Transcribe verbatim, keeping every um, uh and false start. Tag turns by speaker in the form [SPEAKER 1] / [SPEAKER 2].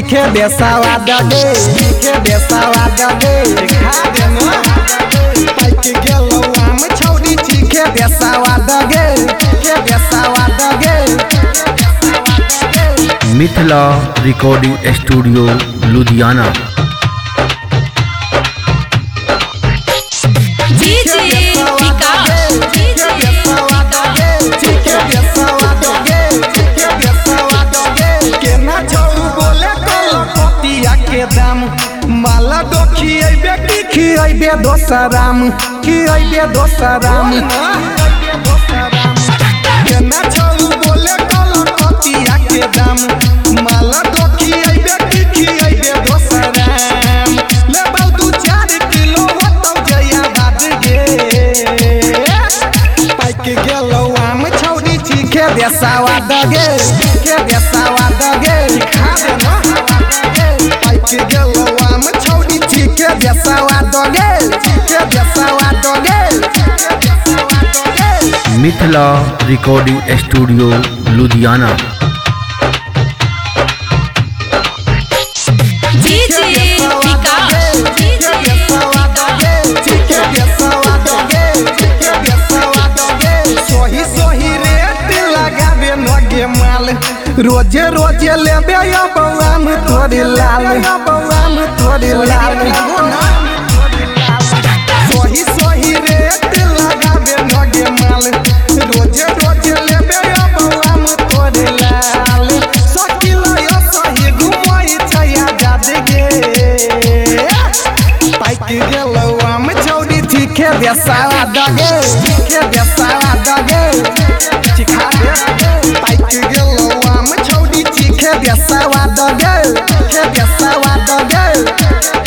[SPEAKER 1] चीखे बेसावा दगे चीखे बेसावा दगे खा दे न पाइक गेलो आम छौरी चीखे बेसावा दगे चीखे बेसावा दगे
[SPEAKER 2] मिथिला रिकॉर्डिंग स्टूडियो लुधियाना।
[SPEAKER 1] माला दो खियबे की खियबे दोसराम खियबे दोसराम केना छौ बोले कलकतिया के दाम माला दो खियबे की खियबे दोसराम लेबौ दू चार किलो होतौ जया भात गे पाइक गेलौ आम छौरी चीखे बेसावा दगे चीखे बेसावा दगे खा दे न पाइक गेलौ चीखे बेसावा दगे चीखे बेसावा दगे
[SPEAKER 2] मिथिला रिकॉर्डिंग स्टूडियो लुधियाना।
[SPEAKER 1] रोजे रोजे लेबे बउआम तोरी लाल बउआम तोरी लाल सोही सोही रेट लगाबे नगे माल रोजे रोजे लेबे बउआम तोरी लाल सकिलो यो सही घुमई छया जादगे पाइक गेलौ आम छौरी चीखे बेसावा दगे चीखे बेसावा दगे चिखा दे पाइक गेलौ आम छौरी चीखे बेसावा दगे चीखे बेसावा दगे।